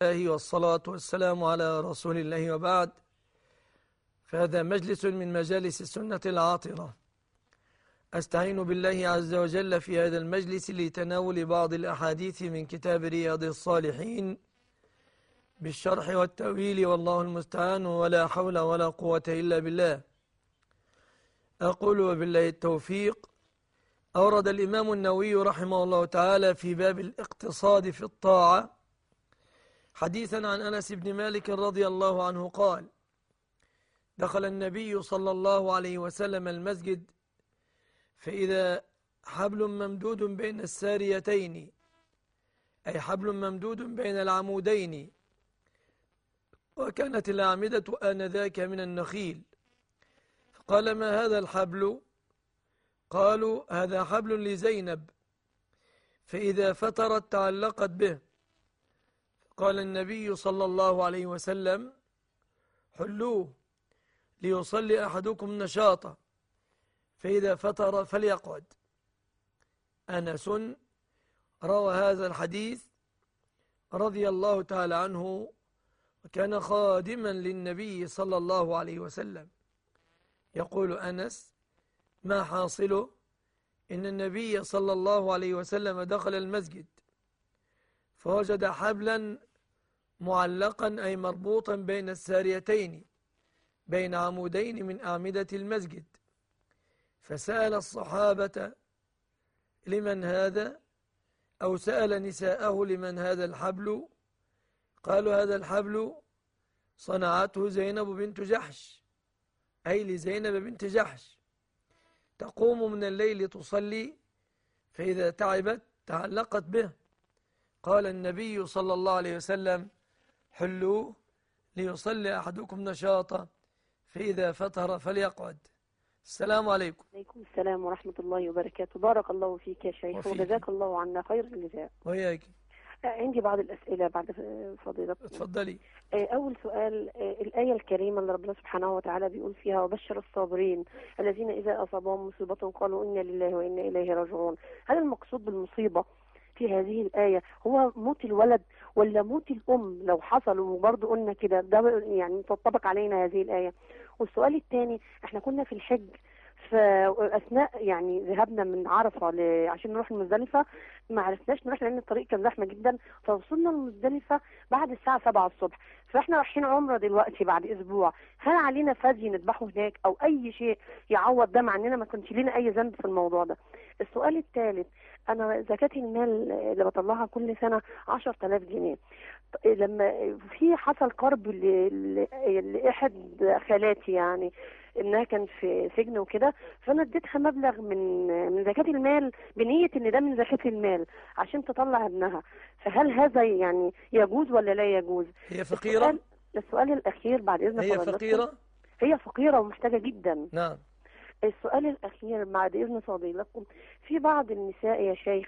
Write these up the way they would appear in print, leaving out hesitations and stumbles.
الله والصلاة والسلام على رسول الله وبعد. فهذا مجلس من مجالس السنة العاطرة. أستعين بالله عز وجل في هذا المجلس لتناول بعض الأحاديث من كتاب رياض الصالحين بالشرح والتأويل، والله المستعان، ولا حول ولا قوة إلا بالله. أقول وبالله التوفيق. أورد الإمام النووي رحمه الله تعالى في باب الاقتصاد في الطاعة حديثا عن أنس بن مالك رضي الله عنه قال: دخل النبي صلى الله عليه وسلم المسجد فإذا حبل ممدود بين الساريتين، أي حبل ممدود بين العمودين، وكانت الأعمدة آنذاك من النخيل. فقال: ما هذا الحبل؟ قالوا: هذا حبل لزينب، فإذا فترت تعلقت به. قال النبي صلى الله عليه وسلم: حلوه ليصلي أحدكم نشاطا، فإذا فتر فليقعد. أنس روى هذا الحديث رضي الله تعالى عنه، وكان خادما للنبي صلى الله عليه وسلم. يقول أنس: ما حاصله؟ إن النبي صلى الله عليه وسلم دخل المسجد فوجد حبلا معلقا، أي مربوطا بين الساريتين بين عمودين من أعمدة المسجد، فسأل الصحابة: لمن هذا؟ أو سأل نساءه: لمن هذا الحبل؟ قالوا: هذا الحبل صنعته زينب بنت جحش، أي لزينب بنت جحش، تقوم من الليل تصلي، فإذا تعبت تعلقت به. قال النبي صلى الله عليه وسلم: حلوه ليصلي أحدكم نشاطا، فإذا فتر فليقعد. السلام عليكم. عليكم السلام ورحمة الله وبركاته. بارك الله فيك يا شيخ وجزاك الله عنا خير الجزاء. وياك. عندي بعض الأسئلة بعد فضيلتك. اتفضلي. أول سؤال، الآية الكريمة اللي ربنا سبحانه وتعالى بيقول فيها: وبشر الصابرين الذين إذا أصابهم مصيبة قالوا إنا لله وإنا إليه راجعون. هل المقصود بالمصيبة في هذه الآية هو موت الولد ولا موت الأم لو حصل؟ وبرضه قلنا كده ده يعني تطبق علينا هذه الآية. والسؤال الثاني، احنا كنا في الحج، فأثناء يعني ذهبنا من عرفة عشان نروح المزدلفة ما عرفناش نروح لأن الطريق كان زحمة جدا، فوصلنا المزدلفة بعد الساعة 7 الصبح. فاحنا رايحين عمرة دلوقتي بعد أسبوع، هل علينا فدي نذبحه هناك أو أي شيء يعوض ده، مع أننا ما كانش لنا أي ذنب في الموضوع ده؟ السؤال الثالث، أنا زكاة المال اللي بطلعها كل سنة 10,000 جنيه. لما في حصل قرب لأحد خالاتي، يعني انها كان في سجن وكده، فانا اديتها مبلغ من زكاة المال بنية ان ده من زكاة المال عشان تطلع ابنها، فهل هذا يعني يجوز ولا لا يجوز؟ هي فقيرة؟ السؤال الاخير بعد اذنك. هي فقيرة؟ هي فقيرة ومحتاجة جدا. نعم. السؤال الأخير بعد إذن فضيلتكم، في بعض النساء يا شيخ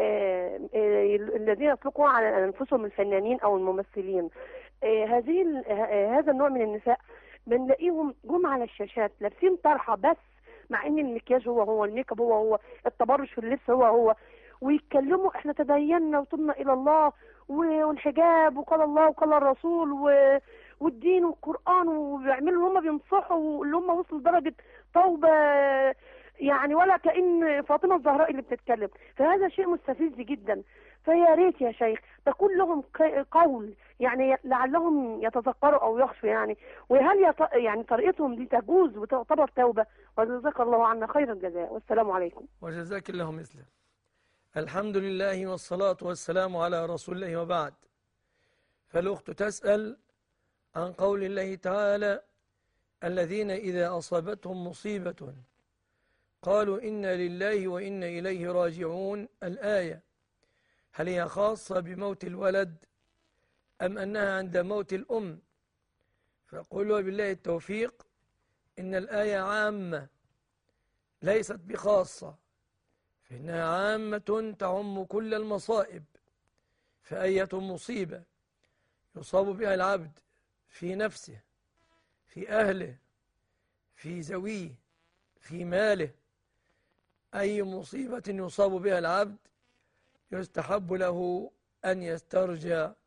الذين يطلقوا على أنفسهم الفنانين أو الممثلين، هذا النوع من النساء بنلاقيهم جم على الشاشات لابسين طرحة بس، مع إن المكياج هو الميك اب هو التبرج في اللبس هو ويتكلموا احنا تدينا وتبنا إلى الله والحجاب وقال الله وقال الرسول والدين والقرآن، وبيعملوا هم بينصحوا اللي هم وصلوا لدرجة توبة يعني، ولا كأن فاطمة الزهراء اللي بتتكلم. فهذا شيء مستفز جدا. فيا ريت يا شيخ تكون لهم قول يعني لعلهم يتذكروا أو يخشوا يعني، وهل يعني طريقتهم دي تجوز وتعتبر توبة؟ وجزاك الله عنا خير الجزاء، والسلام عليكم. وجزاك الله مثله. الحمد لله والصلاة والسلام على رسول الله وبعد. فالأخت تسأل عن قول الله تعالى: الذين إذا أصابتهم مصيبة قالوا إنا لله وإنا إليه راجعون. الآية هل هي خاصة بموت الولد أم أنها عند موت الأم؟ فأقول وبالله التوفيق إن الآية عامة ليست بخاصة، فإنها عامة تعم كل المصائب. فأية مصيبة يصاب بها العبد في نفسه، في أهله، في زويه، في ماله، أي مصيبة يصاب بها العبد يستحب له أن يسترجع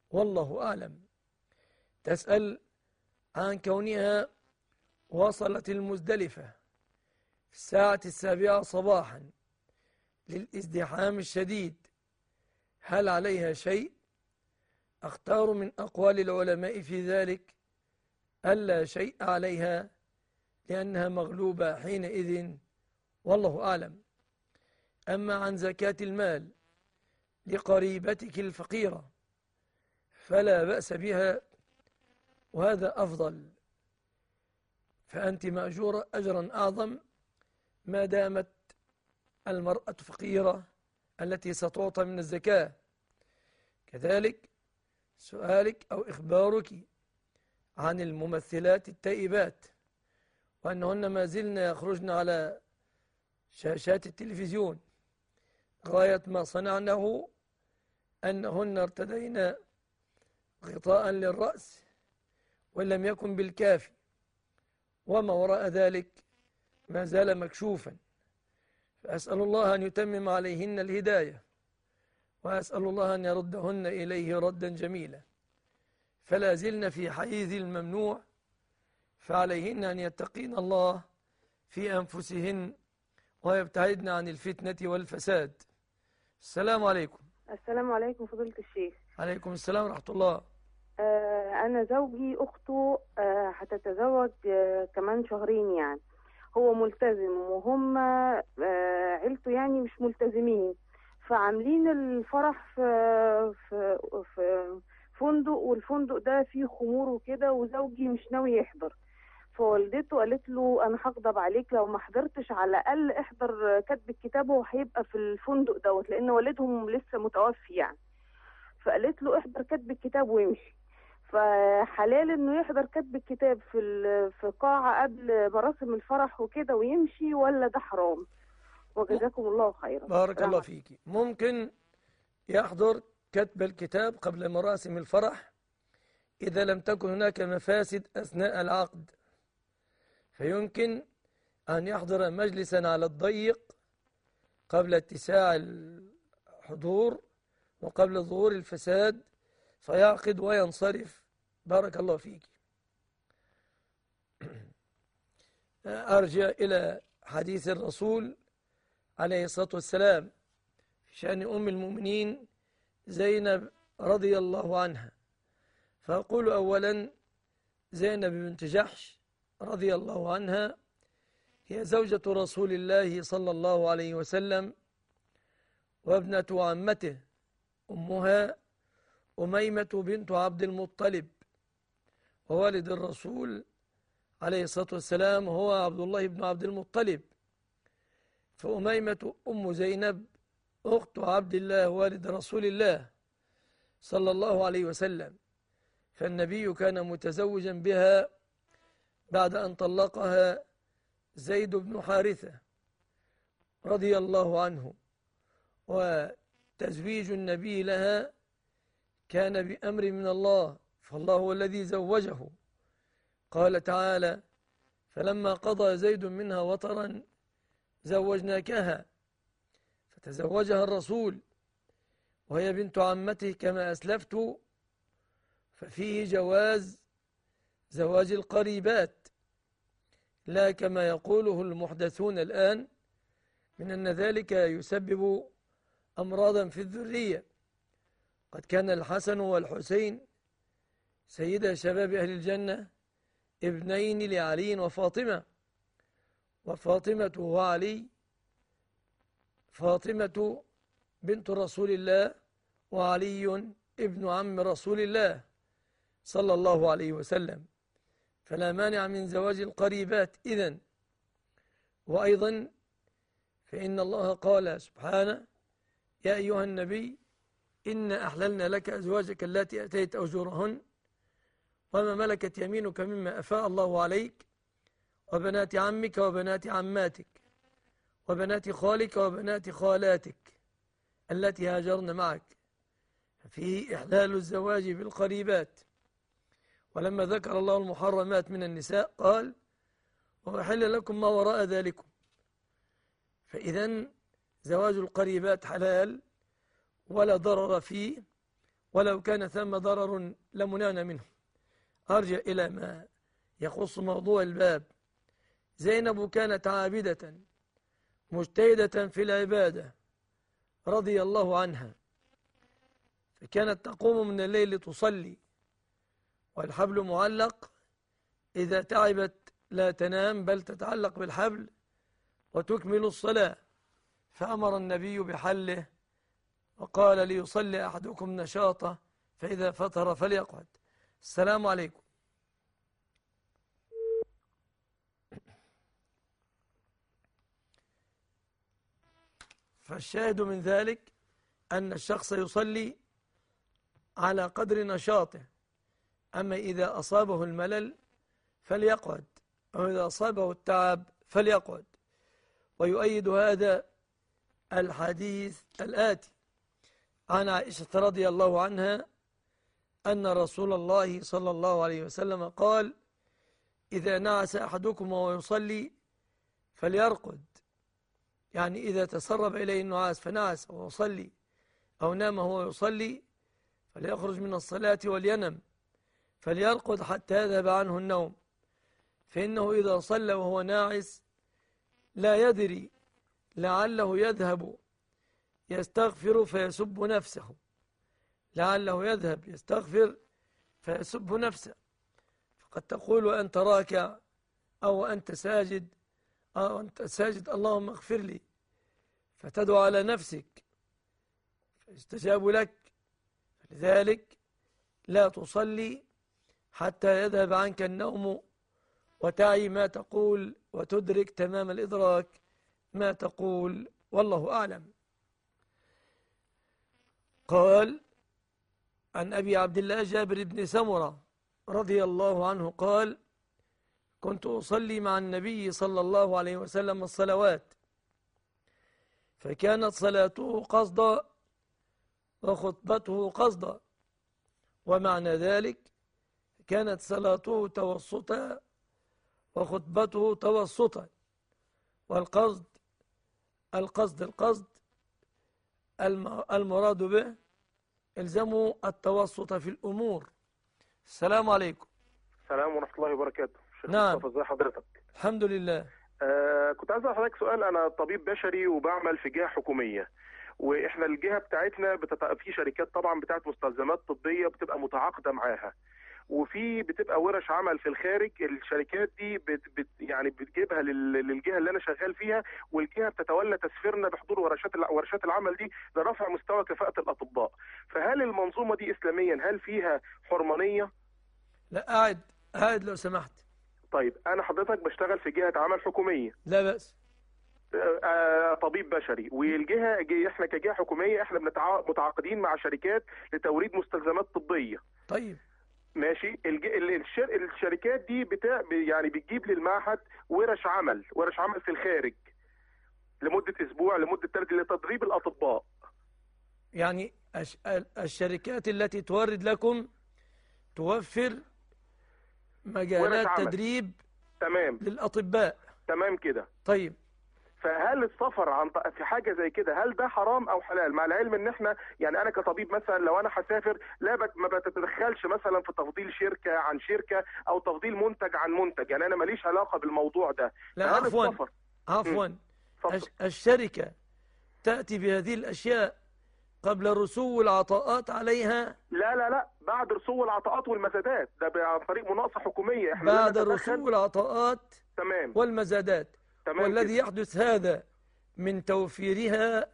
والله أعلم. تسأل عن كونها وصلت المزدلفة في الساعة 7 صباحا للازدحام الشديد، هل عليها شيء؟ أختار من أقوال العلماء في ذلك ألا شيء عليها، لأنها مغلوبة حينئذ، والله أعلم. أما عن زكاة المال لقريبتك الفقيرة فلا بأس بها، وهذا أفضل، فأنت مأجورة أجرا أعظم ما دامت المرأة فقيرة التي ستعطى من الزكاة. كذلك سؤالك أو إخبارك عن الممثلات التائبات وأنهن ما زلن يخرجن على شاشات التلفزيون، غاية ما صنعناه أنهن ارتدين غطاء للرأس وإن لم يكن بالكافي، وما وراء ذلك ما زال مكشوفا، فأسأل الله أن يتمم عليهن الهداية، وأسأل الله أن يردهن إليه ردا جميلا، فلا زلن في حيز الممنوع، فعليهن أن يتقين الله في أنفسهن ويبتعدن عن الفتنة والفساد. السلام عليكم. السلام عليكم فضيلة الشيخ. عليكم السلام ورحمة الله. أنا زوجي أخته هتتزوج كمان شهرين، يعني هو ملتزم وهم عيلته يعني مش ملتزمين، فعاملين الفرح في فندق، والفندق ده فيه خمور وكده، وزوجي مش ناوي يحضر، فوالدته قالت له أنا هغضب عليك لو ما حضرتش، على الأقل احضر كتب الكتاب وهيبقى في الفندق دوت، لأن والدهم لسه متوفي يعني. فقالت له احضر كتب الكتاب ويمشي. فحلال انه يحضر كتب الكتاب في قاعة قبل مراسم الفرح وكده ويمشي، ولا ده حرام؟ وجزاكم الله خيرا. بارك الله فيك. ممكن يحضر كتب الكتاب قبل مراسم الفرح إذا لم تكن هناك مفاسد أثناء العقد، فيمكن أن يحضر مجلسا على الضيق قبل اتساع الحضور وقبل ظهور الفساد، فيعقد وينصرف. بارك الله فيك. أرجع إلى حديث الرسول عليه الصلاة والسلام في شأن أم المؤمنين زينب رضي الله عنها، فأقول أولا زينب بنت جحش رضي الله عنها هي زوجة رسول الله صلى الله عليه وسلم وابنة عمته، أمها أميمة بنت عبد المطلب، ووالد الرسول عليه الصلاة والسلام هو عبد الله بن عبد المطلب، فأميمة أم زينب أخت عبد الله والد رسول الله صلى الله عليه وسلم، فالنبي كان متزوجا بها بعد أن طلقها زيد بن حارثة رضي الله عنه، وتزويج النبي لها كان بأمر من الله، فالله هو الذي زوجه. قال تعالى: فلما قضى زيد منها وطرا زوجناكها، فتزوجها الرسول وهي بنت عمته كما أسلفت، ففيه جواز زواج القريبات، لا كما يقوله المحدثون الآن من أن ذلك يسبب أمراضا في الذرية. قد كان الحسن والحسين سيدا شباب أهل الجنة ابنين لعلي وفاطمة، وفاطمة وعلي فاطمة بنت رسول الله وعلي ابن عم رسول الله صلى الله عليه وسلم، فلا مانع من زواج القريبات إذن. وأيضا فإن الله قال سبحانه: يا أيها النبي إنا أحللنا لك أزواجك التي أتيت أجورهن وما ملكت يمينك مما أفاء الله عليك وبنات عمك وبنات عماتك وبنات خالك وبنات خالاتك التي هاجرن معك، ففيه إحلال الزواج بالقريبات. ولما ذكر الله المحرمات من النساء قال: وأحل لكم ما وراء ذلكم، فإذن زواج القريبات حلال ولا ضرر فيه، ولو كان ثم ضرر لمنعنا منه. أرجع إلى ما يخص موضوع الباب. زينب كانت عابدة مجتهدة في العبادة رضي الله عنها، فكانت تقوم من الليل تصلي والحبل معلق، إذا تعبت لا تنام بل تتعلق بالحبل وتكمل الصلاة، فأمر النبي بحله وقال ليصلي أحدكم نشاطه فإذا فطر فليقعد. السلام عليكم. فالشاهد من ذلك أن الشخص يصلي على قدر نشاطه، أما إذا أصابه الملل فليقعد، أو إذا أصابه التعب فليقعد. ويؤيد هذا الحديث الآتي عن عائشة رضي الله عنها أن رسول الله صلى الله عليه وسلم قال: إذا نعس أحدكم وهو يصلي فليرقد، يعني إذا تسرب إليه النعاس فنعس وهو يصلي أو نام وهو يصلي فليخرج من الصلاة ولينم، فليرقد حتى يذهب عنه النوم، فإنه إذا صلى وهو ناعس لا يدري لعله يذهب يستغفر فيسب نفسه، لعله يذهب يستغفر فيسب نفسه، فقد تقول أنت راكع أو أنت ساجد أو أنت ساجد اللهم اغفر لي، فتدعو على نفسك فيستجاب لك. لذلك لا تصلي حتى يذهب عنك النوم وتعي ما تقول وتدرك تمام الإدراك ما تقول، والله أعلم. قال عن أبي عبد الله جابر بن سمرة رضي الله عنه قال: كنت أصلي مع النبي صلى الله عليه وسلم الصلوات، فكانت صلاته قصدا وخطبته قصدا، ومعنى ذلك كانت صلاته توسطا وخطبته توسطا، والقصد القصد المراد به الزموا التوسط في الأمور. السلام عليكم. السلام ورحمة الله وبركاته. شيخ نعم. مصطفى، ازي حضرتك؟ الحمد لله. كنت عايز اسال حضرتك سؤال. انا طبيب بشري وبعمل في جهة حكومية، واحنا الجهة بتاعتنا في شركات طبعا بتاعت مستلزمات طبية بتبقى متعاقدة معاها، وفي بتبقى ورش عمل في الخارج. الشركات دي يعني بتجيبها للجهة اللي انا شغال فيها، والجهة بتتولى تسفيرنا بحضور ورشات العمل دي لرفع مستوى كفاءة الأطباء. فهل المنظومة دي إسلاميا هل فيها حرمانية؟ لا، قاعد لو سمحت. طيب أنا حضرتك بشتغل في جهة عمل حكومية. لا بأس. طبيب بشري، والجهة احنا كجهة حكومية احنا متعاقدين مع شركات لتوريد مستلزمات طبية. طيب ماشي. الشركات دي يعني بتجيب للمعهد ورش عمل في الخارج لمدة أسبوع لمدة 3 لتدريب الأطباء. يعني الشركات التي تورد لكم توفر مجالات تدريب تمام للأطباء. تمام كده. طيب، فهل السفر في حاجة زي كده هل ده حرام أو حلال؟ مع العلم إن احنا يعني أنا كطبيب مثلا لو أنا هسافر ما بتتدخلش مثلا في تفضيل شركة عن شركة أو تفضيل منتج عن منتج، يعني أنا ماليش علاقة بالموضوع ده. لا عفوا الشركة تأتي بهذه الأشياء قبل رسو العطاءات عليها. لا بعد رسو العطاءات والمزادات، ده عن طريق مناقصة حكومية. احنا بعد رسو العطاءات تمام والمزادات. تمام. والذي يحدث هذا من توفيرها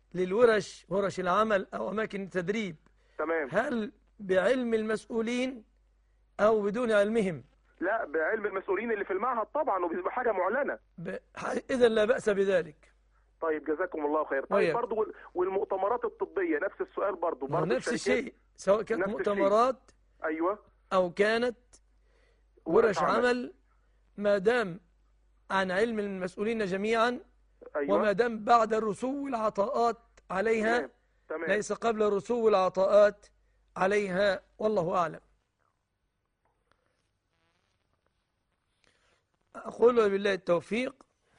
ورش العمل أو أماكن التدريب. تمام. هل بعلم المسؤولين أو بدون علمهم؟ لا، بعلم المسؤولين اللي في المعهد طبعا، وبيبقى حاجة معلنة. إذا لا بأس بذلك. طيب جزاكم الله خير. طيب برضو والمؤتمرات الطبية نفس السؤال برضو نفس الشيء، سواء كانت مؤتمرات أيوة أو كانت ورش عمل، ما دام عن علم المسؤولين جميعا. أيوة. وما دام بعد رسو العطاءات عليها. تمام. ليس قبل رسو العطاءات عليها، والله أعلم. أقول بالله التوفيق.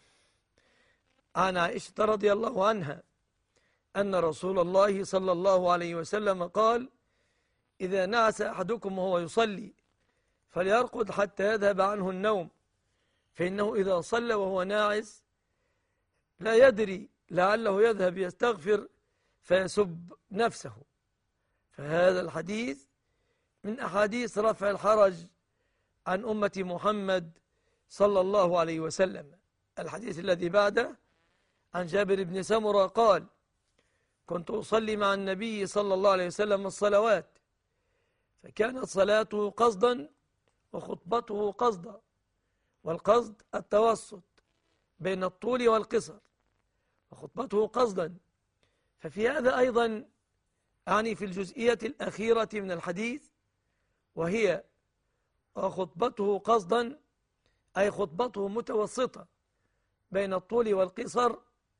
عن عائشة رضي الله عنها أن رسول الله صلى الله عليه وسلم قال: إذا نعس أحدكم وهو يصلي فليرقد حتى يذهب عنه النوم، فإنه إذا صلى وهو ناعس لا يدري لعله يذهب يستغفر فيسب نفسه. فهذا الحديث من أحاديث رفع الحرج عن أمة محمد صلى الله عليه وسلم. الحديث الذي بعده عن جابر بن سمرة قال: كنت أصلي مع النبي صلى الله عليه وسلم الصلوات، فكانت صلاته قصدا وخطبته قصدا، والقصد التوسط بين الطول والقصر، وخطبته قصدا. ففي هذا أيضا أعني في الجزئية الأخيرة من الحديث، وهي خطبته قصدا أي خطبته متوسطة بين الطول والقصر،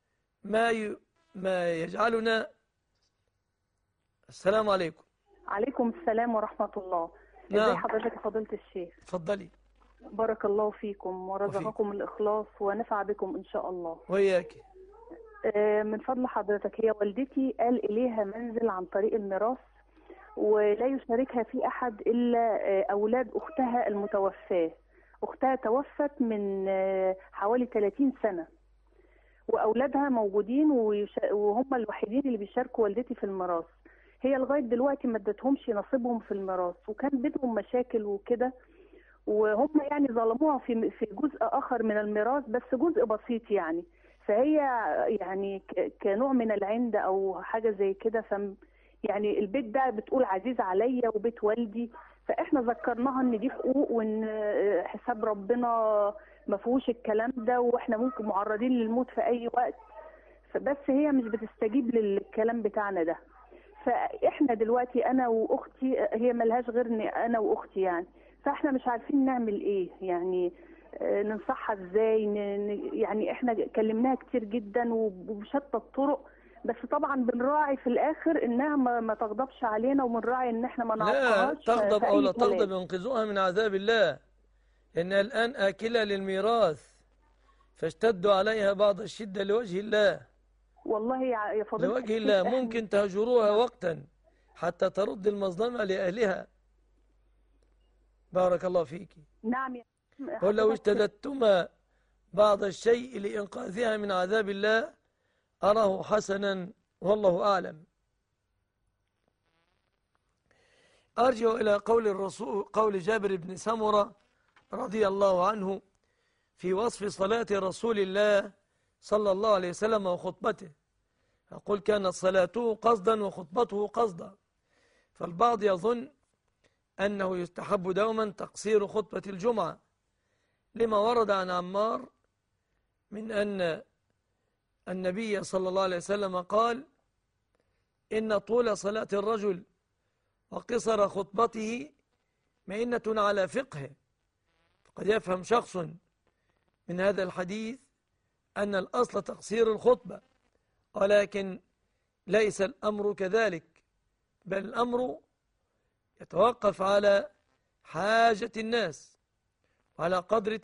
ما يجعلنا. السلام عليكم. عليكم السلام ورحمة الله. نعم. ازي حضرتك يا فضيلة الشيخ؟ اتفضلي. بارك الله فيكم ورزقكم الإخلاص ونفع بكم إن شاء الله. وإياك. من فضل حضرتك، هي والدتي قال إليها منزل عن طريق الميراث، ولا يشاركها فيه أحد إلا أولاد أختها المتوفاة. أختها توفت من حوالي 30 سنة، وأولادها موجودين وهم الوحيدين اللي بيشاركوا والدتي في الميراث. هي لغاية دلوقتي ما ادتهمش نصيبهم في الميراث، وكان بينهم مشاكل وكده، وهم يعني ظلموها في جزء آخر من الميراث، بس جزء بسيط يعني. فهي يعني كنوع من العند أو حاجة زي كده، يعني البيت ده بتقول عزيز عليا وبيت والدي، فإحنا ذكرناها إن دي حقوق، وإن حساب ربنا ما فيهوش الكلام ده، وإحنا ممكن معرضين للموت في أي وقت. فبس هي مش بتستجيب للكلام بتاعنا ده. فإحنا دلوقتي أنا وأختي، هي ملهاش غيرني أنا وأختي يعني، فإحنا مش عارفين نعمل إيه يعني، ننصحها إزاي. يعني إحنا كلمناها كتير جدا وبشتى الطرق، بس طبعا بنراعي في الآخر إنها ما تغضبش علينا، وبنراعي إن إحنا ما نعطيهاش. لا تغضب أو لا تغضب ينقذوها من عذاب الله، إنها الآن آكلة للميراث، فاشتدوا عليها بعض الشدة لوجه الله. والله يا فضيلة لوجه الله ممكن تهجروها وقتا حتى ترد المظلمة لأهلها. بارك الله فيك. نعم. ولو اشتددتما بعض الشيء لإنقاذها من عذاب الله أراه حسنا والله أعلم. أرجع إلى قول الرسول، قول جابر بن سمرة رضي الله عنه في وصف صلاة رسول الله صلى الله عليه وسلم وخطبته، يقول: كانت صلاته قصدا وخطبته قصدا. فالبعض يظن أنه يستحب دوما تقصير خطبة الجمعة، لما ورد عن عمار من أن النبي صلى الله عليه وسلم قال: إن طول صلاة الرجل وقصر خطبته مئنة على فقهه. فقد يفهم شخص من هذا الحديث أن الأصل تقصير الخطبة، ولكن ليس الأمر كذلك، بل الأمر يتوقف على حاجة الناس وعلى قدر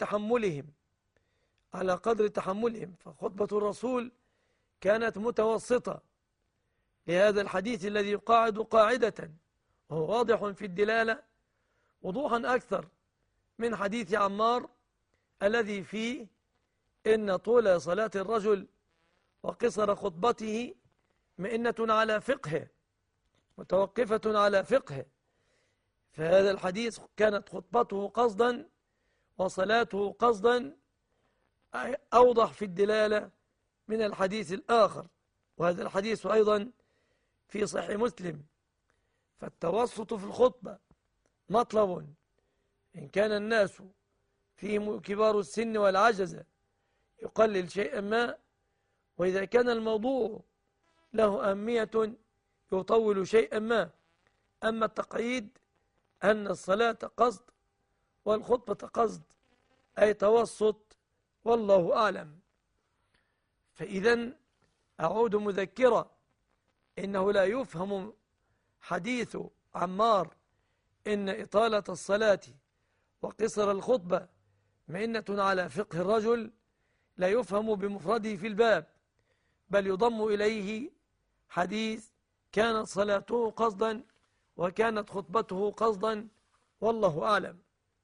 تحملهم. فخطبة الرسول كانت متوسطة لهذا الحديث الذي يقاعد قاعدة، وهو واضح في الدلالة وضوحا أكثر من حديث عمار الذي فيه إن طول صلاة الرجل وقصر خطبته مئنة على فقهه، متوقفة على فقهه. فهذا الحديث كانت خطبته قصدا وصلاته قصدا أوضح في الدلالة من الحديث الآخر، وهذا الحديث أيضا في صحيح مسلم. فالتوسط في الخطبة مطلب، إن كان الناس فيهم كبار السن والعجزة يقلل شيئا ما، وإذا كان الموضوع له أهمية يطول شيئا ما. أما التقييد أن الصلاة قصد والخطبة قصد، أي توسط، والله أعلم. فإذا أعود مذكرة، إنه لا يفهم حديث عمار إن إطالة الصلاة وقصر الخطبة مئنة على فقه الرجل لا يفهم بمفرده في الباب، بل يضم إليه حديث كانت صلاته قصدا وكانت خطبته قصدا، والله أعلم.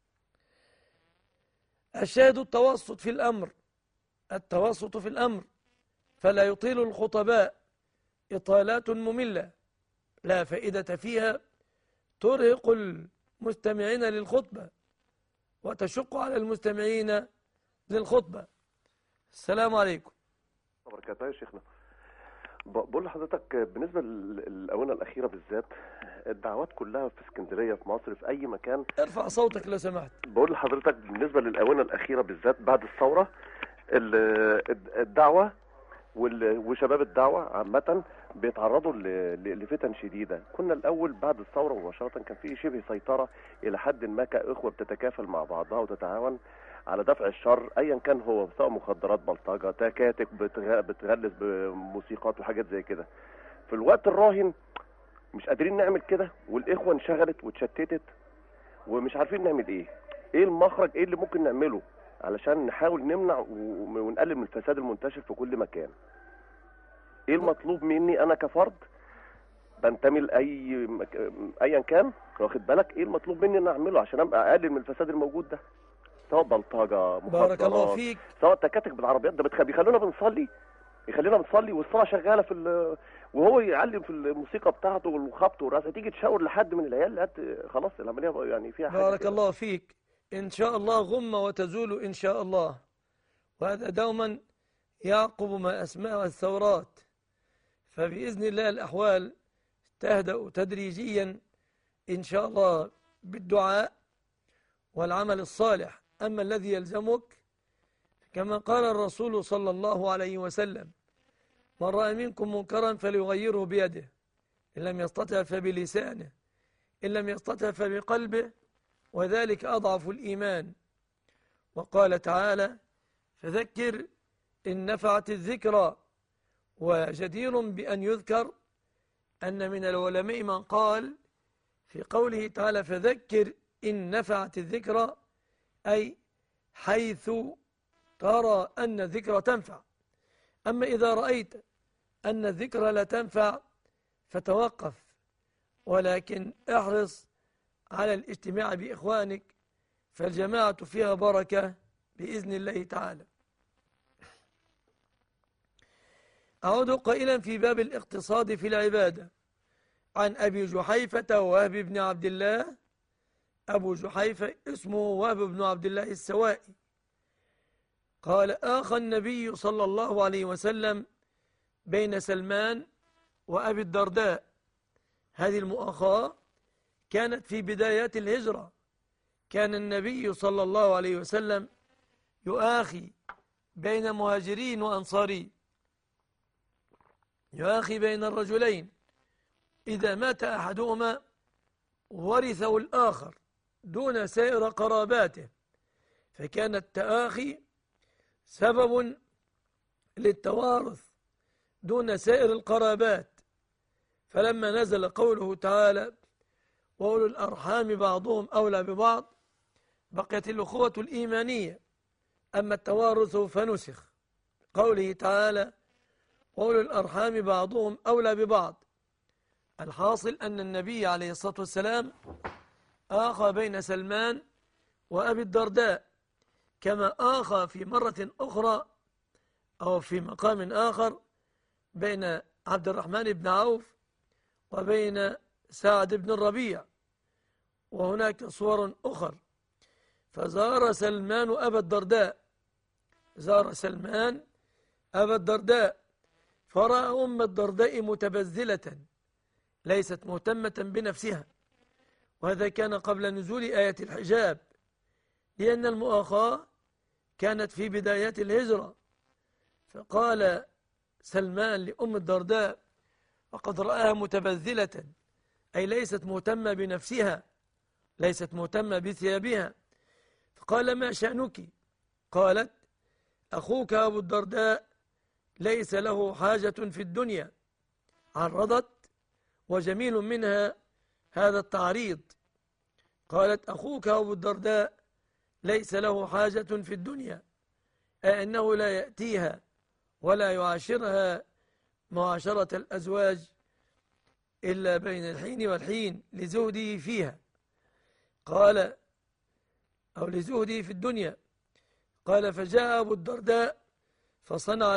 الشاهد التوسط في الأمر، التوسط في الأمر، فلا يطيل الخطباء إطالات مملة لا فائدة فيها ترهق المستمعين للخطبة وتشق على المستمعين للخطبة. السلام عليكم. وبركاته يا شيخنا. بقول لحضرتك بالنسبة للآونة الأخيرة بالذات، الدعوات كلها في اسكندرية، في مصر، في أي مكان. ارفع صوتك لو سمحت. بقول لحضرتك بالنسبة للآونة الأخيرة بالذات بعد الثورة، الدعوة وشباب الدعوة عامة بيتعرضوا لفتن شديدة. كنا الأول بعد الثورة مباشرة كان في شبه سيطرة إلى حد ما، كأخوة بتتكافل مع بعضها وتتعاون على دفع الشر أيا كان هو، سواء مخدرات، بلطجة، تكاتك بتغلس بموسيقات وحاجات زي كده. في الوقت الراهن مش قادرين نعمل كده، والإخوة انشغلت واتشتتت ومش عارفين نعمل إيه المخرج، إيه اللي ممكن نعمله علشان نحاول نمنع ونقلل من الفساد المنتشر في كل مكان. ايه المطلوب مني انا كفرد بنتمي لاي ايا كان، واخد بالك، ايه المطلوب مني ان اعمله عشان ابقى اقلل من الفساد الموجود ده، سواء بلطجه، بارك الله فيك، سواء تكاتك بالعربيات. ده بيخلونا بنصلي والصلاه شغاله وهو يعلم في الموسيقى بتاعته والخبط والرقص، تيجي تشاور لحد من العيال خلاص العمليه يعني فيها حاجه. بارك الله فيك. إن شاء الله غم وتزول إن شاء الله، وهذا دوما يعقب ما أسماء الثورات، فبإذن الله الأحوال تهدأ تدريجيا إن شاء الله بالدعاء والعمل الصالح. أما الذي يلزمك كما قال الرسول صلى الله عليه وسلم: من رأى منكم منكرا فليغيره بيده، إن لم يستطع فبلسانه، إن لم يستطع فبقلبه، وذلك أضعف الإيمان. وقال تعالى: فذكر إن نفعت الذكرى. وجدير بأن يذكر أن من العلماء من قال في قوله تعالى فذكر إن نفعت الذكرى، أي حيث ترى أن الذكرى تنفع. أما إذا رأيت أن الذكرى لا تنفع فتوقف، ولكن احرص على الاجتماع بإخوانك، فالجماعة فيها بركة بإذن الله تعالى. أعود قائلا في باب الاقتصاد في العبادة عن أبي جحيفة وهب بن عبد الله. أبو جحيفة اسمه وهب بن عبد الله السوائي، قال: آخى النبي صلى الله عليه وسلم بين سلمان وأبي الدرداء. هذه المؤاخاة كانت في بدايات الهجرة. كان النبي صلى الله عليه وسلم يؤاخي بين مهاجرين وأنصاري، يؤاخي بين الرجلين، إذا مات أحدهما ورثه الآخر دون سائر قراباته، فكان التآخي سبب للتوارث دون سائر القرابات. فلما نزل قوله تعالى: وأولو الأرحام بعضهم أولى ببعض، بقيت الأخوة الإيمانية. أما التوارث فنسخ قوله تعالى: وأولو الأرحام بعضهم أولى ببعض. الحاصل أن النبي عليه الصلاة والسلام آخى بين سلمان وأبي الدرداء، كما آخى في مرة أخرى أو في مقام آخر بين عبد الرحمن بن عوف وبين سعد بن الربيع، وهناك صور أخر. فزار سلمان أبا الدرداء، زار سلمان أبا الدرداء، فرأى أم الدرداء متبذلة ليست مهتمة بنفسها، وهذا كان قبل نزول آية الحجاب، لأن المؤاخاة كانت في بدايات الهجرة. فقال سلمان لأم الدرداء: وقد رآها متبذلة، أي ليست مهتمة بنفسها، ليست مهتمة بثيابها. فقال: ما شأنك؟ قالت: أخوك أبو الدرداء ليس له حاجة في الدنيا. عرضت، وجميل منها هذا التعريض. قالت: أخوك أبو الدرداء ليس له حاجة في الدنيا، أنه لا يأتيها ولا يعاشرها معاشرة الأزواج إلا بين الحين والحين لزهده فيها. قال أو لزهده في الدنيا. قال فجاء أبو الدرداء فصنع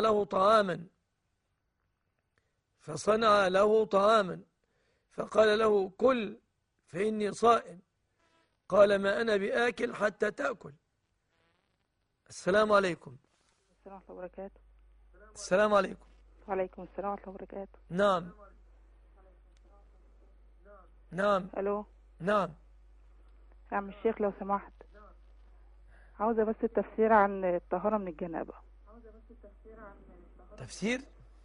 له طعاما فقال له كل فإني صائم. قال ما أنا بآكل حتى تأكل. السلام عليكم. السلام ورحمة الله وبركاته. السلام عليكم. وعليكم السلام ورحمة الله وبركاته. نعم. نعم. ألو. نعم. يا عم الشيخ لو سمحت، عاوزة بس التفسير عن الطهارة من الجنابة. تفسير؟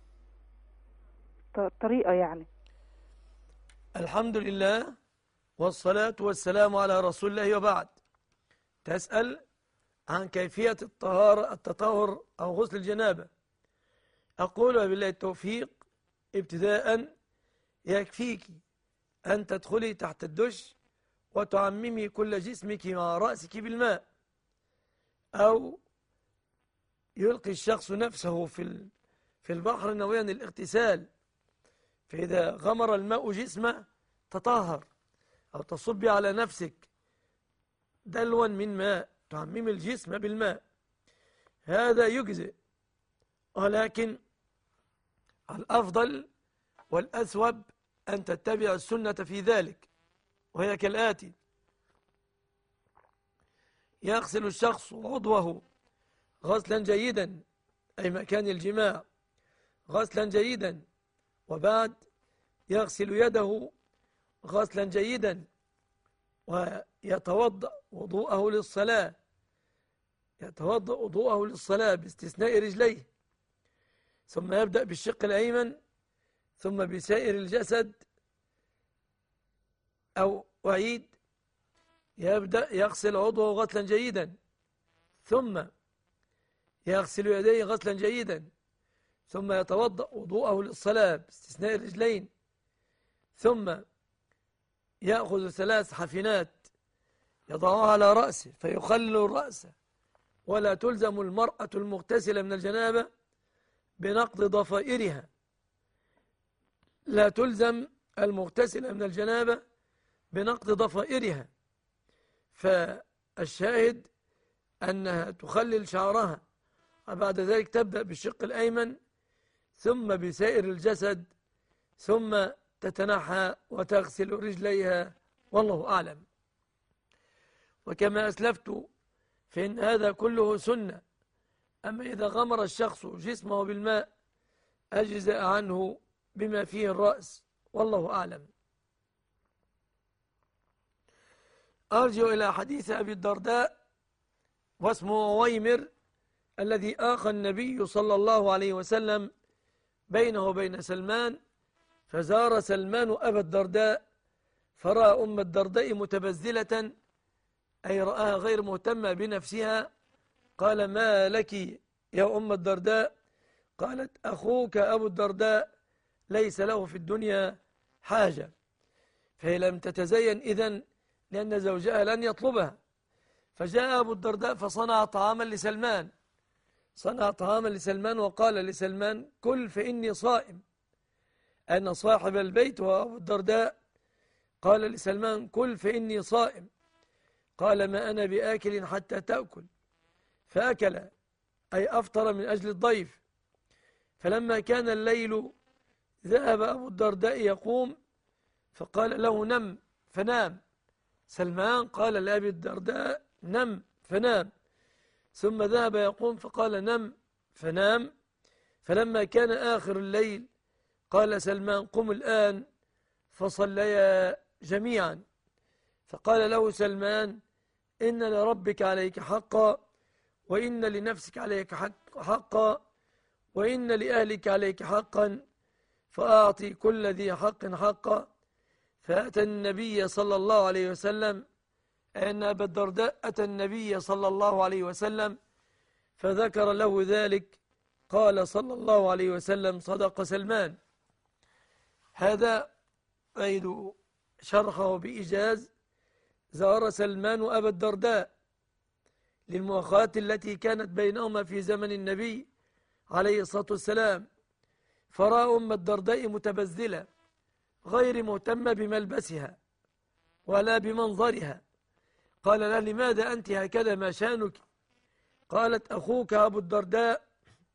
طريقة يعني. الحمد لله والصلاة والسلام على رسول الله وبعد. تسأل عن كيفية التطهر أو غسل الجنابة. أقول وبالله التوفيق ابتداء يكفيك أن تدخلي تحت الدش وتعممي كل جسمك مع رأسك بالماء، أو يلقي الشخص نفسه في البحر ناويا الاغتسال، فإذا غمر الماء جسمه تطهر، أو تصبي على نفسك دلوا من ماء تعمم الجسم بالماء، هذا يجزئ. ولكن الأفضل والأثوب أن تتبع السنة في ذلك، وهي كالآتي: يغسل الشخص عضوه غسلا جيدا، أي مكان الجماع غسلا جيدا، وبعد يغسل يده غسلا جيدا، ويتوضأ وضوءه للصلاة باستثناء رجليه، ثم يبدأ بالشق الأيمن ثم بسائر الجسد، أو أعيد: يبدأ يغسل عضوه غسلا جيدا، ثم يغسل يديه غسلا جيدا، ثم يتوضأ وضوءه للصلاة باستثناء الرجلين، ثم يأخذ 3 حفنات يضعها على رأسه فيخلل الرأس. ولا تلزم المرأة المغتسلة من الجنابة بنقض ضفائرها، لا تلزم المغتسلة من الجنابة بنقض ضفائرها، فالشاهد أنها تخلل شعرها، وبعد ذلك تبدأ بالشق الأيمن ثم بسائر الجسد، ثم تتنحى وتغسل رجليها، والله أعلم. وكما أسلفت فإن هذا كله سنة. أما إذا غمر الشخص جسمه بالماء أجزأ عنه بما فيه الرأس، والله أعلم. أرجع إلى حديث أبي الدرداء واسمه عويمر، الذي آخى النبي صلى الله عليه وسلم بينه وبين سلمان، فزار سلمان أبا الدرداء فرأى أم الدرداء متبذلة، أي رآها غير مهتمة بنفسها. قال: ما لك يا أم الدرداء؟ قالت: أخوك أبو الدرداء ليس له في الدنيا حاجة. فهي لم تتزين إذن، لأن زوجها لن يطلبها. فجاء أبو الدرداء فصنع طعاما لسلمان، وقال لسلمان: كل فإني صائم. أن صاحب البيت وأبو الدرداء قال لسلمان: كل فإني صائم. قال: ما أنا بآكل حتى تأكل. فأكل، أي أفطر من أجل الضيف. فلما كان الليل ذهب أبو الدرداء يقوم، فقال له: نم، فنام. سلمان قال لأبي الدرداء: نم، فنام. ثم ذهب يقوم فقال: نم، فنام. فلما كان آخر الليل قال سلمان: قم الآن، فصليا جميعا. فقال له سلمان: إن لربك عليك حقا، وإن لنفسك عليك حقا، وإن لأهلك عليك حقا، فأعطي كل ذي حق حقا. فأتى النبي صلى الله عليه وسلم، أن أبا الدرداء أتى النبي صلى الله عليه وسلم فذكر له ذلك. قال صلى الله عليه وسلم: صدق سلمان. هذا أيد شرحه بإيجاز. زار سلمان أبا الدرداء للمؤاخاة التي كانت بينهما في زمن النبي عليه الصلاة والسلام، فرأى أم الدرداء متبذلة، غير مهتمة بملبسها ولا بمنظرها. قال لها: لماذا أنت هكذا، ما شأنك؟ قالت: أخوك أبو الدرداء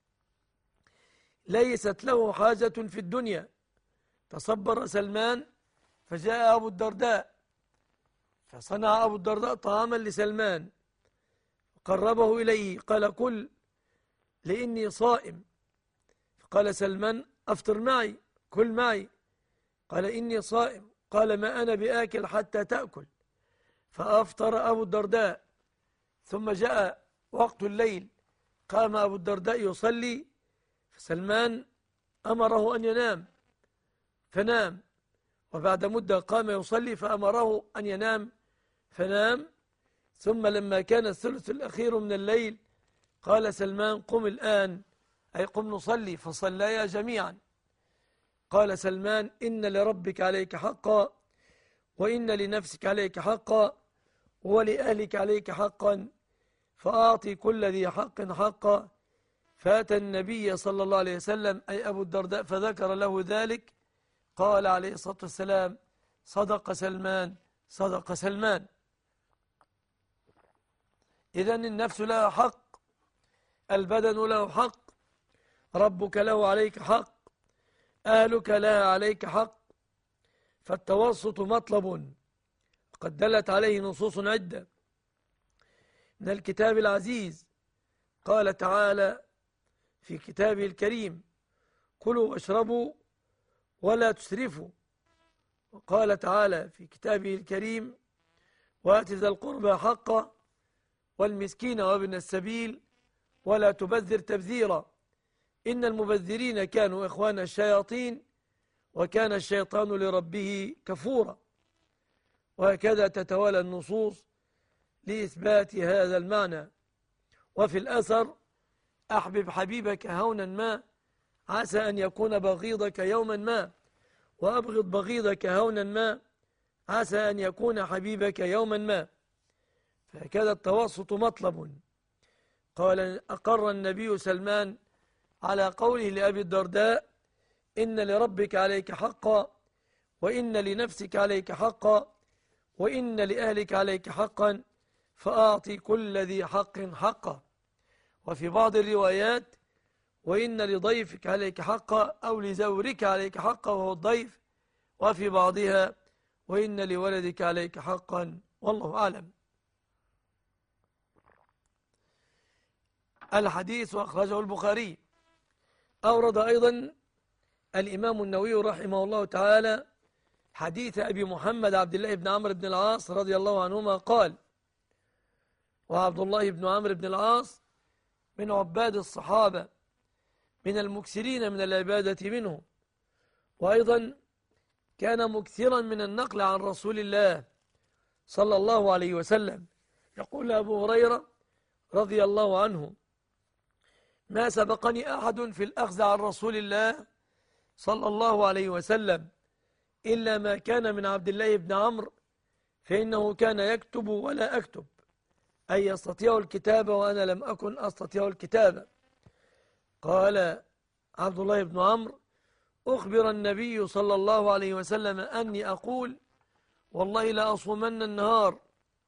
ليست له حاجة في الدنيا. تصبر سلمان فجاء أبو الدرداء، فصنع أبو الدرداء طعاما لسلمان قربه إليه، قال: كل لإني صائم. فقال سلمان: أفطر معي، كل معي. قال: إني صائم. قال: ما أنا بآكل حتى تأكل. فأفطر أبو الدرداء. ثم جاء وقت الليل، قام أبو الدرداء يصلي، فسلمان أمره أن ينام فنام. وبعد مدة قام يصلي فأمره أن ينام فنام. ثم لما كان الثلث الأخير من الليل قال سلمان: قم الآن، أي قم نصلي. فصليا جميعا. قال سلمان: إن لربك عليك حقا، وإن لنفسك عليك حقا، ولأهلك عليك حقا، فأعطي كل ذي حق حقا. فأتى النبي صلى الله عليه وسلم، أي أبو الدرداء، فذكر له ذلك. قال عليه الصلاة والسلام: صدق سلمان، صدق سلمان. إذن النفس لها حق، البدن له حق، ربك له عليك حق، أهلك لها عليك حق. فالتوسط مطلب، قد دلت عليه نصوص عدة من الكتاب العزيز. قال تعالى في كتابه الكريم: كلوا واشربوا ولا تسرفوا. وقال تعالى في كتابه الكريم: وآت ذا القربى حقه والمسكين وابن السبيل ولا تبذر تبذيرا إن المبذرين كانوا إخوان الشياطين وكان الشيطان لربه كفورا. وهكذا تتوالى النصوص لإثبات هذا المعنى. وفي الأثر: أحبب حبيبك هونا ما عسى أن يكون بغيضك يوما ما، وأبغض بغيضك هونا ما عسى أن يكون حبيبك يوما ما. فهكذا التوسط مطلب. قال: أقر النبي سلمان على قوله لأبي الدرداء: إن لربك عليك حقا، وإن لنفسك عليك حقا، وإن لأهلك عليك حقا، فأعطي كل ذي حق حقا. وفي بعض الروايات: وإن لضيفك عليك حقا، أو لزورك عليك حقا وهو الضيف. وفي بعضها: وإن لولدك عليك حقا، والله أعلم. الحديث أخرجه البخاري. أورد أيضا الإمام النووي رحمه الله تعالى حديث أبي محمد عبد الله بن عمرو بن العاص رضي الله عنهما قال: وعبد الله بن عمرو بن العاص من عباد الصحابة، من المكثرين من العبادة منه، وأيضا كان مكثرا من النقل عن رسول الله صلى الله عليه وسلم. يقول أبو هريرة رضي الله عنه: ما سبقني أحد في الأخذ عن رسول الله صلى الله عليه وسلم إلا ما كان من عبد الله بن عمرو، فإنه كان يكتب ولا أكتب، أي يستطيع الكتابة وأنا لم أكن أستطيع الكتابة. قال عبد الله بن عمرو: أخبر النبي صلى الله عليه وسلم أني أقول: والله لأصومن النهار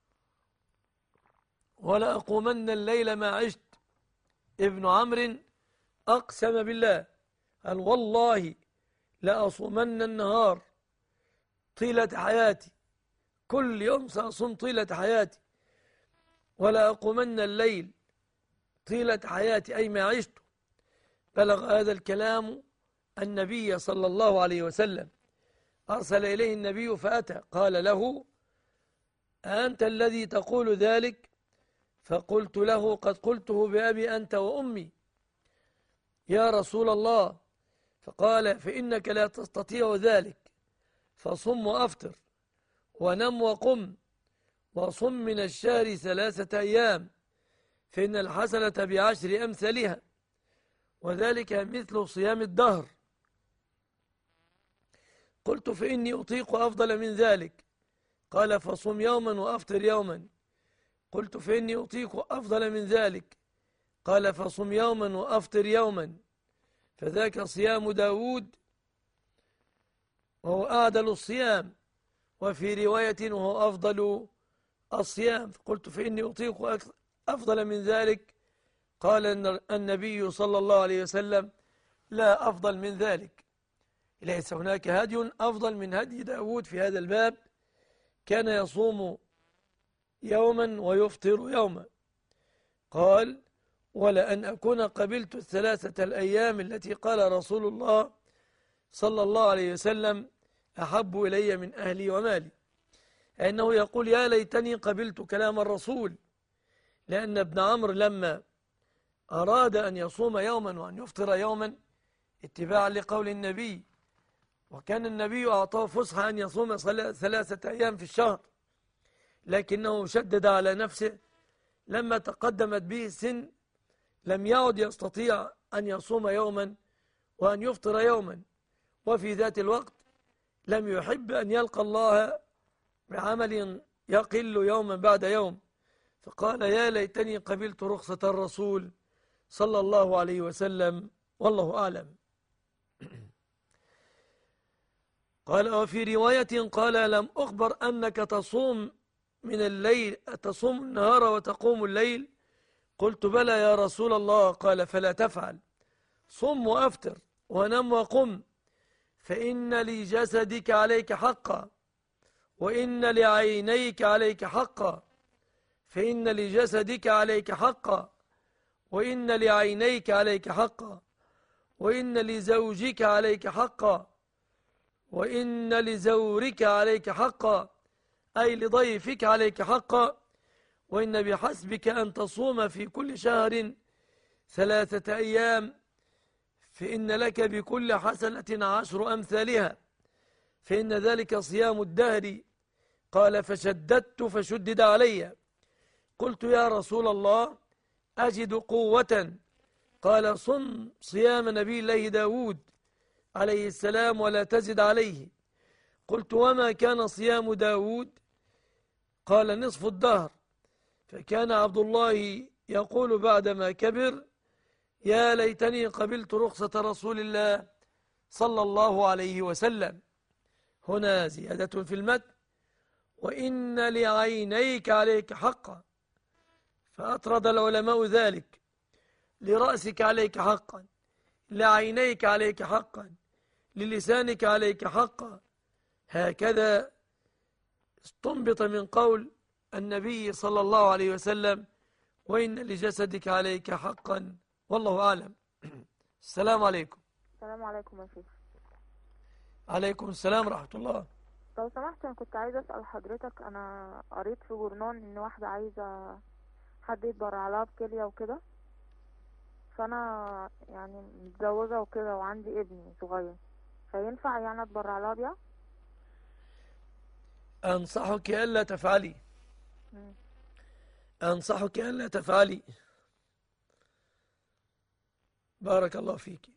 ولا أقومن الليل ما عشت. ابن عمرو أقسم بالله، قال: والله لأصومن النهار طيلة حياتي، كل يوم سأصوم طيلة حياتي، ولا أقومن الليل طيلة حياتي، أي ما عشت. بلغ هذا الكلام النبي صلى الله عليه وسلم، أرسل إليه النبي فأتى، قال له: أنت الذي تقول ذلك؟ فقلت له: قد قلته بأبي أنت وأمي يا رسول الله. فقال: فإنك لا تستطيع ذلك، فصم وأفطر ونم وقم، وصم من الشهر 3 أيام، فإن الحسنة ب10 أمثالها، وذلك مثل صيام الدهر. قلت: فإني أطيق أفضل من ذلك. قال: فصم يوما وأفطر يوما. قلت: فإني أطيق أفضل من ذلك. قال: فصم يوما وأفطر يوما، فذاك صيام داود وهو أعدل الصيام، وفي رواية وهو أفضل الصيام. قلت فإني أطيق أفضل من ذلك. قال النبي صلى الله عليه وسلم لا أفضل من ذلك، ليس هناك هدي أفضل من هدي داود في هذا الباب. كان يصوم يوما ويفطر يوما. قال ولأن أكون قبلت الثلاثة الأيام التي قال رسول الله صلى الله عليه وسلم أحب إلي من أهلي ومالي، أنه يقول يا ليتني قبلت كلام الرسول، لأن ابن عمرو لما أراد أن يصوم يوما وأن يفطر يوما اتباعا لقول النبي، وكان النبي أعطاه فسحة أن يصوم 3 أيام في الشهر، لكنه شدد على نفسه لما تقدمت به السن، لم يعد يستطيع أن يصوم يوما وأن يفطر يوما، وفي ذات الوقت لم يحب أن يلقى الله بعمل يقل يوما بعد يوم، فقال يا ليتني قبلت رخصة الرسول صلى الله عليه وسلم، والله أعلم. قال وفي رواية قال لم أخبر أنك تصوم من الليل، تصوم النهار وتقوم الليل؟ قلت بلى يا رسول الله. قال فلا تفعل، صم وأفطر ونم وقم، فإن لجسدك عليك حقا، وإن لعينيك عليك حقا، فإن لجسدك عليك حقا، وإن لعينيك عليك حقا، وإن لزوجك عليك حقا، وإن لزورك عليك حقا، أي لضيفك عليك حقا، وإن بحسبك أن تصوم في كل شهر 3 أيام، فإن لك بكل حسنة 10 أمثالها، فإن ذلك صيام الدهر. قال فشددت فشدد علي. قلت يا رسول الله أجد قوة. قال صم صيام نبي الله داود عليه السلام ولا تزد عليه. قلت وما كان صيام داود؟ قال نصف الدهر. فكان عبد الله يقول بعدما كبر يا ليتني قبلت رخصة رسول الله صلى الله عليه وسلم. هنا زيادة في المتن وإن لعينيك عليك حقا، فأطرد العلماء ذلك، لرأسك عليك حقا، لعينيك عليك حقا، للسانك عليك حقا. هكذا استنبط من قول النبي صلى الله عليه وسلم وإن لجسدك عليك حقا، والله أعلم. السلام عليكم. السلام عليكم يا شيخ. عليكم السلام ورحمة الله. لو سمحت أنا كنت عايزة أسأل حضرتك، أنا قريت في جورنال إن واحدة عايزة حد يتبرع لها بكلية وكده، فأنا يعني متزوجة وكده وعندي ابن صغير، فينفع يعني أتبرع لها بيها؟ أنصحك ألا تفعلي، أنصحك ألا تفعلي. بارك الله فيك.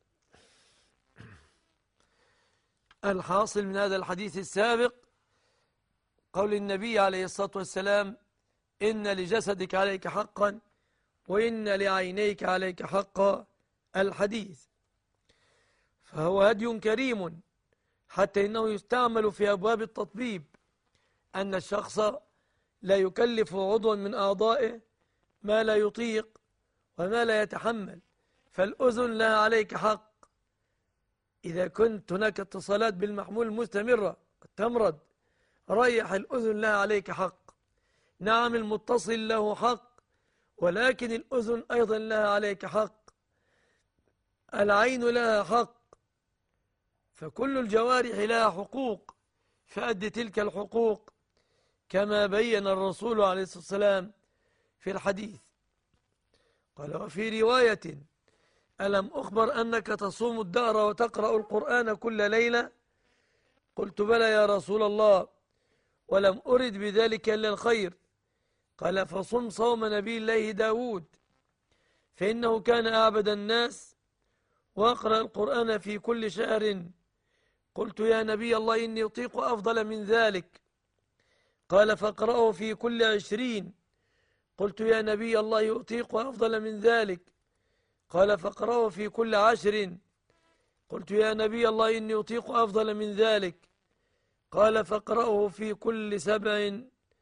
الحاصل من هذا الحديث السابق قول النبي عليه الصلاة والسلام إن لجسدك عليك حقا وإن لعينيك عليك حقا، الحديث. فهو هدي كريم، حتى إنه يستعمل في أبواب التطبيب، أن الشخص لا يكلف عضوا من أعضائه ما لا يطيق وما لا يتحمل. فالأذن لها عليك حق، إذا كنت هناك اتصالات بالمحمول مستمرة قد تمرض، ريح الأذن لها عليك حق. نعم المتصل له حق، ولكن الأذن أيضا لها عليك حق، العين لها حق، فكل الجوارح لها حقوق، فأد تلك الحقوق كما بين الرسول عليه الصلاة والسلام في الحديث. قال وفي رواية ألم أخبر أنك تصوم الدهر وتقرأ القرآن كل ليلة؟ قلت بلى يا رسول الله، ولم أرد بذلك إلا الخير. قال فصم صوم نبي الله داود، فإنه كان أعبد الناس وأقرأ القرآن في كل شهر. قلت يا نبي الله إني أطيق أفضل من ذلك. قال فاقرأه في كل 20. قلت يا نبي الله أطيق أفضل من ذلك. قال فاقرأه في كل 10. قلت يا نبي الله إني أطيق أفضل من ذلك. قال فاقرأه في كل 7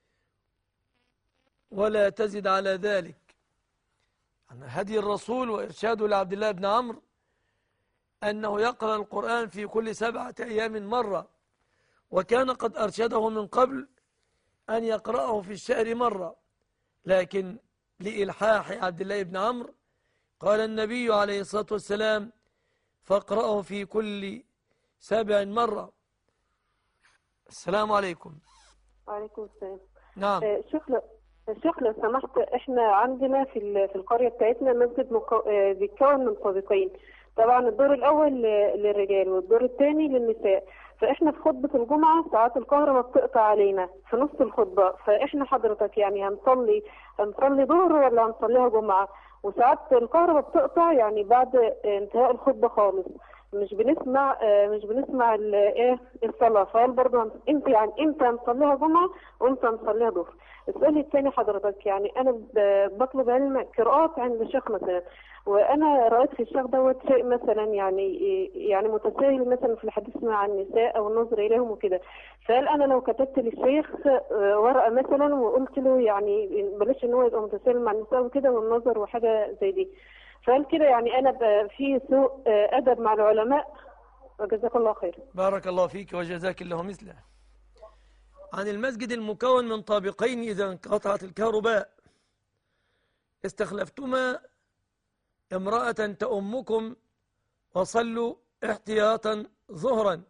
ولا تزد على ذلك. يعني هدي الرسول وإرشاده لعبد الله بن عمرو أنه يقرأ القرآن في كل 7 أيام مرة، وكان قد أرشده من قبل أن يقرأه في الشهر مرة، لكن لإلحاح عبد الله بن عمرو قال النبي عليه الصلاة والسلام فاقرأه في كل 7 مرة. السلام عليكم. وعليكم السلام. نعم. شيخ لو سمحت، احنا عندنا في القرية بتاعتنا مسجد بيتكون من طابقين، طبعا الدور الأول للرجال والدور الثاني للنساء. فاحنا في خطبة الجمعة ساعات الكهرباء بتقطع علينا في نص الخطبة، فاحنا حضرتك يعني هنصلي ظهر ولا هنصليها جمعة؟ وساعات الكهرباء بتقطع يعني بعد انتهاء الخطبة خالص، مش بنسمع الصلاة. فقال برضه انت يعني امتى هنصليها جمعة وامتى هنصليها ظهر؟ السؤال الثاني حضرتك، يعني انا بطلب علم قراءات عند الشيخ مثلا، وانا رأيت في الشيخ دوت شيء مثلا يعني متساهل مثلا في الحديث مع النساء او النظر اليهم وكده. فقال انا لو كتبت للشيخ ورقة مثلا وقلت له يعني بلاش ان هو يبقى متساهل مع النساء وكده والنظر وحاجة زي دي، فقال كده يعني انا في سوء ادب مع العلماء، وجزاك الله خير. بارك الله فيك وجزاك الله مثله. عن المسجد المكون من طابقين إذا انقطعت الكهرباء استخلفتما امرأة تؤمكم وصلوا احتياطا ظهرا،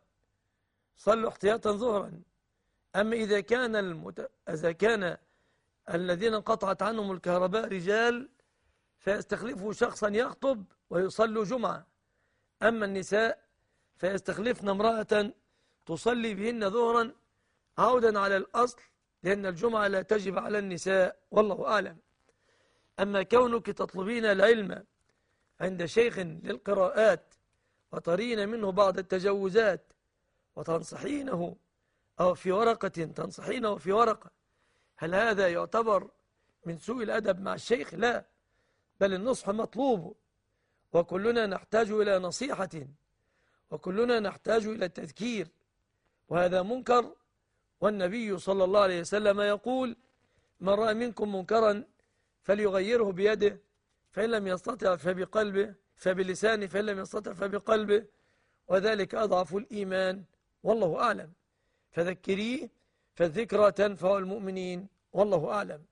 أما إذا كان الذين انقطعت عنهم الكهرباء رجال فيستخلفوا شخصا يخطب ويصلوا جمعة، أما النساء فيستخلفن امرأة تصلي بهن ظهرا عودا على الأصل، لأن الجمعة لا تجب على النساء والله أعلم. أما كونك تطلبين العلم عند شيخ للقراءات وترين منه بعض التجوزات وتنصحينه أو في ورقة تنصحينه في ورقة، هل هذا يعتبر من سوء الأدب مع الشيخ؟ لا، بل النصح مطلوب، وكلنا نحتاج إلى نصيحة، وكلنا نحتاج إلى التذكير، وهذا منكر. والنبي صلى الله عليه وسلم يقول من رأى منكم منكرا فليغيره بيده، فإن لم يستطع فبقلبه، فبلسانه، فإن لم يستطع فبقلبه، وذلك أضعف الإيمان والله أعلم. فذكريه فالذكرى تنفع المؤمنين والله أعلم.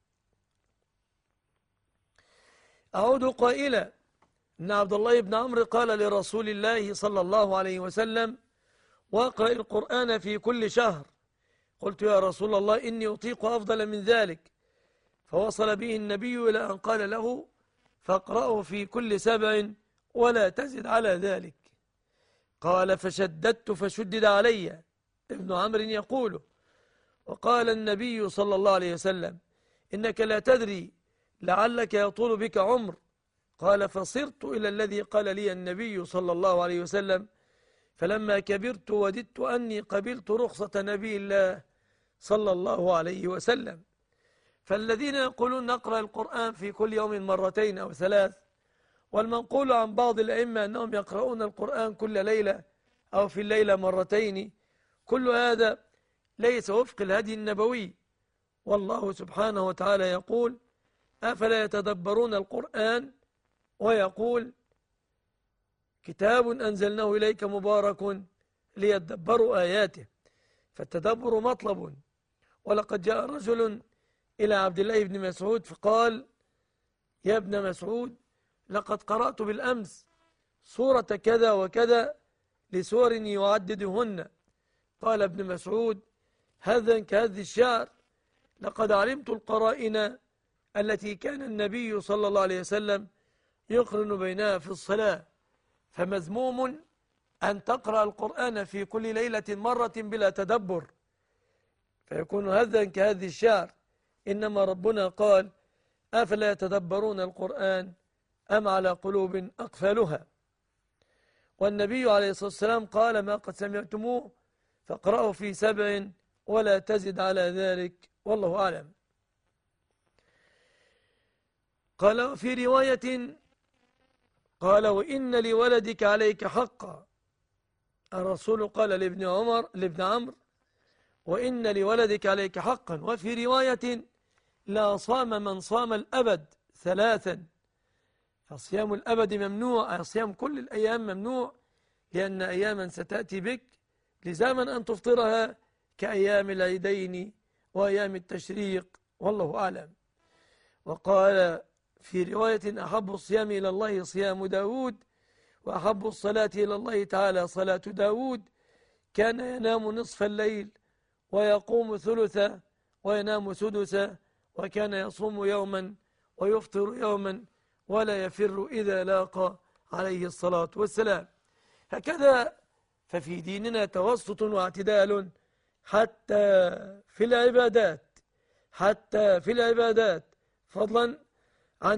أعود قائلا إن عبد الله بن عمرو قال لرسول الله صلى الله عليه وسلم واقرأ القرآن في كل شهر. قلت يا رسول الله إني أطيق أفضل من ذلك، فوصل به النبي إلى أن قال له فاقرأه في كل 7 ولا تزد على ذلك. قال فشددت فشدد علي. ابن عمرو يقول وقال النبي صلى الله عليه وسلم إنك لا تدري لعلك يطول بك عمر. قال فصرت إلى الذي قال لي النبي صلى الله عليه وسلم، فلما كبرت وددت أني قبلت رخصة نبي الله صلى الله عليه وسلم. فالذين يقولون نقرأ القرآن في كل يوم 2 أو 3، والمنقول عن بعض الأئمة أنهم يقرؤون القرآن كل ليلة أو في الليلة 2، كل هذا ليس وفق الهدي النبوي. والله سبحانه وتعالى يقول أفلا يتدبرون القرآن، ويقول كتاب أنزلناه إليك مبارك ليتدبروا آياته، فالتدبر مطلب. ولقد جاء رجل إلى عبد الله بن مسعود فقال يا ابن مسعود لقد قرأت بالأمس سورة كذا وكذا لسور يعددهن. قال ابن مسعود هذا كهذ الشعر، لقد علمت القرائن التي كان النبي صلى الله عليه وسلم يقرن بينها في الصلاة، فمذموم أن تقرأ القرآن في كل ليلة مرة بلا تدبر، فيكون هذا كهذ الشعر. إنما ربنا قال أفلا يتدبرون القرآن أم على قلوب أقفالها. والنبي عليه الصلاة والسلام قال ما قد سمعتموه فاقرأوا في 7 ولا تزد على ذلك والله أعلم. قال في رواية قال وإن لولدك عليك حقا. الرسول قال لابن عمرو وإن لولدك عليك حقا. وفي رواية لا صام من صام الأبد ثلاثا. فصيام الأبد ممنوع، صيام كل الأيام ممنوع، لأن أياما ستأتي بك لزاما أن تفطرها كأيام العيدين وأيام التشريق، والله أعلم. وقال في رواية أحب الصيام إلى الله صيام داود، وأحب الصلاة إلى الله تعالى صلاة داود، كان ينام نصف الليل ويقوم ثلثا وينام سدسا، وكان يصوم يوما ويفطر يوما ولا يفر إذا لاقى عليه الصلاة والسلام. هكذا ففي ديننا توسط واعتدال حتى في العبادات، حتى في العبادات، فضلا عن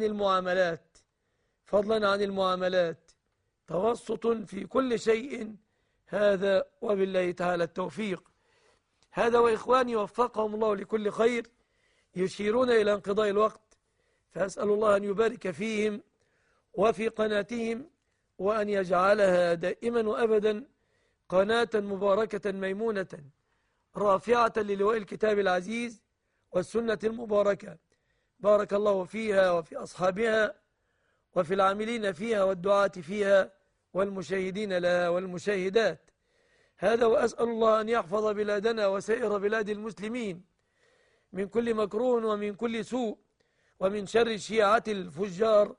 المعاملات توسط في كل شيء. هذا وبالله تعالى التوفيق. هذا وإخواني وفقهم الله لكل خير يشيرون إلى انقضاء الوقت، فأسأل الله أن يبارك فيهم وفي قناتهم، وأن يجعلها دائما وأبدا قناة مباركة ميمونة رافعة للواء الكتاب العزيز والسنة المباركة. بارك الله فيها وفي أصحابها وفي العاملين فيها والدعاة فيها والمشاهدين لها والمشاهدات. هذا وأسأل الله أن يحفظ بلادنا وسائر بلاد المسلمين من كل مكروه ومن كل سوء ومن شر الشيعة الفجار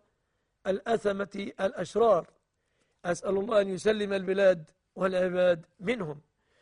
الأثمة الأشرار. أسأل الله أن يسلم البلاد والعباد منهم.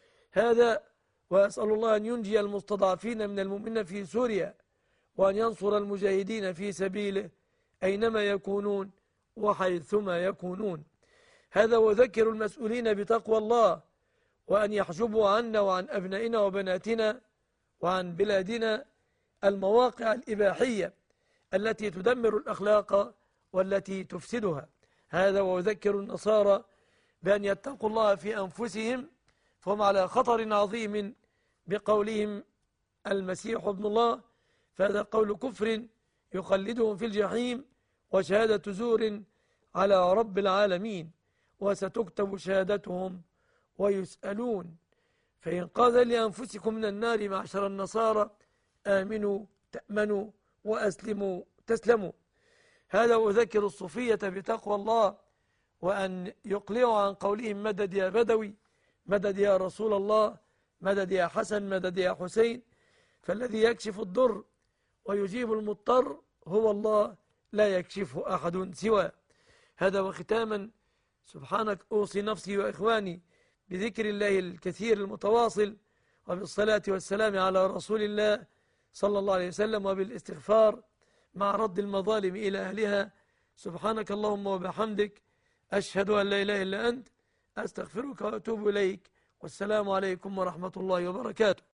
هذا وأسأل الله أن ينجي المستضعفين من المؤمنين في سوريا، وأن ينصر المجاهدين في سبيله أينما يكونون وحيثما يكونون. هذا وذكر المسؤولين بتقوى الله، وأن يحجبوا عنا وعن أبنائنا وبناتنا وعن بلادنا المواقع الإباحية التي تدمر الأخلاق والتي تفسدها. هذا وذكر النصارى بأن يتقوا الله في أنفسهم، فهم على خطر عظيم بقولهم المسيح ابن الله، فهذا قول كفر يخلدهم في الجحيم وشهادة زور على رب العالمين، وستكتب شهادتهم ويسألون. فإن قال لأنفسكم من النار معشر النصارى آمنوا تأمنوا وأسلموا تسلموا. هذا وذكر الصوفية بتقوى الله، وأن يقلعوا عن قولهم مدد يا بدوي، مدد يا رسول الله، مدد يا حسن، مدد يا حسين. فالذي يكشف الضر ويجيب المضطر هو الله، لا يكشفه أحد سواه. هذا وختاما سبحانك أوصي نفسي وإخواني بذكر الله الكثير المتواصل، وبالصلاة والسلام على رسول الله صلى الله عليه وسلم، وبالاستغفار مع رد المظالم إلى أهلها. سبحانك اللهم وبحمدك، أشهد أن لا إله إلا أنت، أستغفرك وأتوب إليك، والسلام عليكم ورحمة الله وبركاته.